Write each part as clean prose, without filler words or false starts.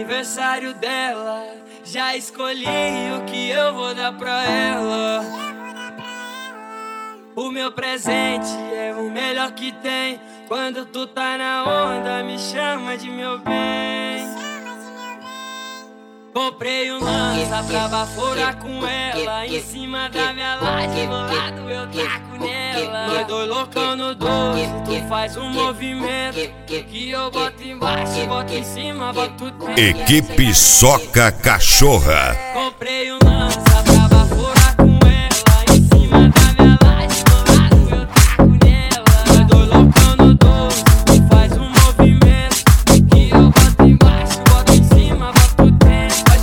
aniversário dela. Já escolhi o que eu vou dar pra ela. O meu presente é o melhor que tem. Quando tu tá na onda, me chama de meu bem. Comprei um lança pra baforar com ela. Em cima da minha laje, do lado eu taco nela. Nós dois loucão no 12, tu faz um movimento que eu boto embaixo, boto em cima, boto dentro. Equipe Soca Cachorra. Comprei um lança pra baforar com ela. Em cima da minha laje, do lado eu taco nela. Nós dois loucão no 12, tu faz um movimento que eu boto embaixo, boto em cima, boto dentro.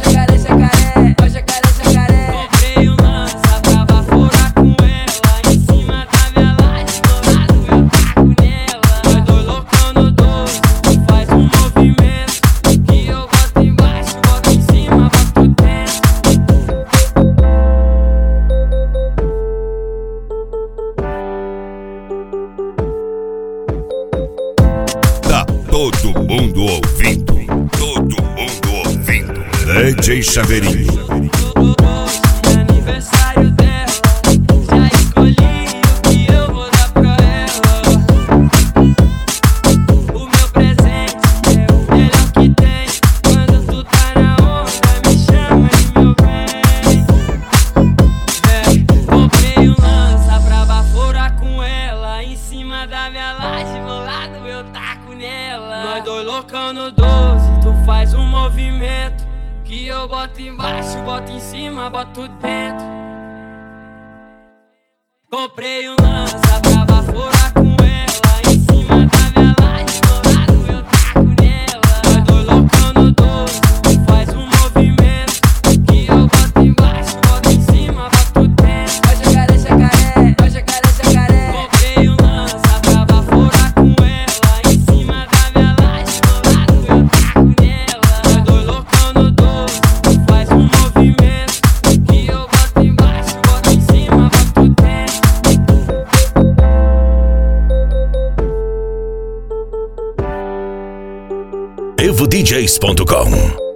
Comprei um lança pra baforar com ela. Em cima da minha laje, do lado eu taco nela. Nós dois loucão no 12, tu faz um movimento que eu boto embaixo, boto em cima, boto dentro. Tá todo mundo ouvindo. Todo mundo ouvindo. DJ Chaveirinho. Aniversário dela, já escolhi o que eu vou dar pra ela. O meu presente é o melhor que tem. Quando tu tá na onda, me chama de meu bem. Comprei um lança pra baforar com ela. Em cima da minha laje, do lado eu taco nela. Nós dois loucão no 12, tu faz um movimento que eu boto embaixo, boto em cima, boto dentro. Comprei um lança pra baforar com ela. Em cima da minha laje, do lado eu taco nela. Nós dois loucão no 12, tu faz um movimento que eu boto embaixo, boto em cima, boto dentro. Comprei um lança pra baforar com ela. Em cima da minha laje, do lado eu taco nela. Nós dois loucão no 12, tu faz um movimento que eu boto embaixo, boto em cima, boto dentro. EvoDJs.com